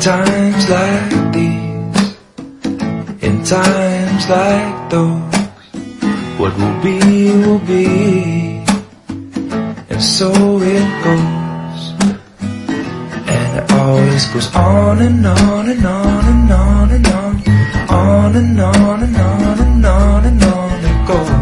times like these, in times like those, what will be, and so it goes. And it always goes on and on and on and on and on, on and on and on and on and on it goes.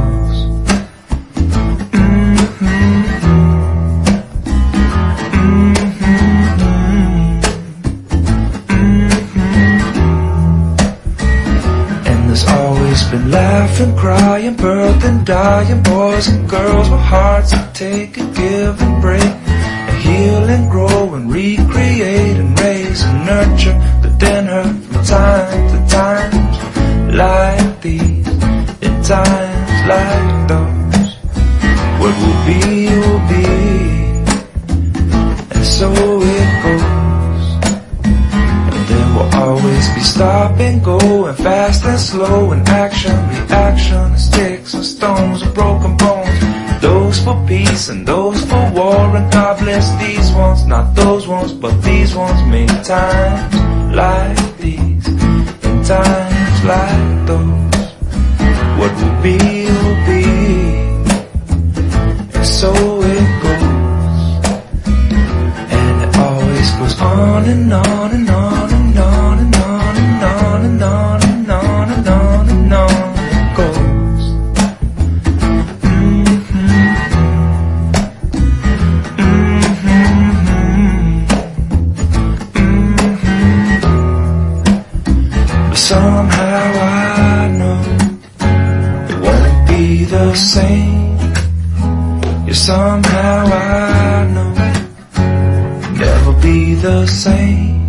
There's always been laughing, crying, birthing, dying, boys and girls with hearts that take and give and break, and heal and grow and recreate and raise and nurture, but then hurt from time to times like these, in times like those, what will be, and so it goes. Always be stop and go, and fast and slow, and action, reaction, and sticks and stones and broken bones, those for peace and those for war. And God bless these ones, not those ones, but these ones made times like these, in times like those, what will be, and so it goes. And it always goes on and on and on and on and on and on and on and on and on and on it goes. But somehow I know it won't be the same. Yeah, somehow I know never be the same.